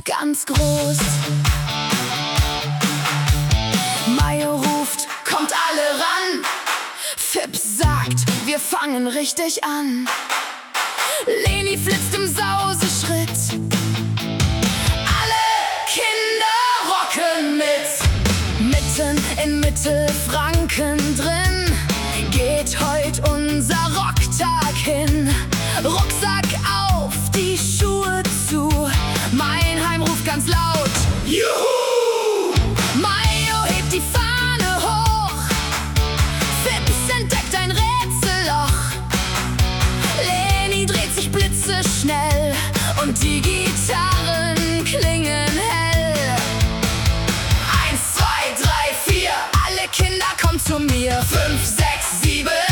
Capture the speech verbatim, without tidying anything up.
ganz groß. Mayo ruft, kommt alle ran. Fips sagt, wir fangen richtig an. Leni flitzt im Sauseschritt. Alle Kinder rocken mit. Mitten in Mittelfranken drin geht heut unser Rocktag hin. Rucksack auf, die Schuhe zu. Meinheim ruft ganz laut: Juhu! Mayo hebt die Fahne hoch. Fips entdeckt ein Rätselloch. Leni dreht sich blitzeschnell und die Gitarren klingen hell. Eins, zwei, drei, vier, alle Kinder kommt zu mir. Fünf, sechs, sieben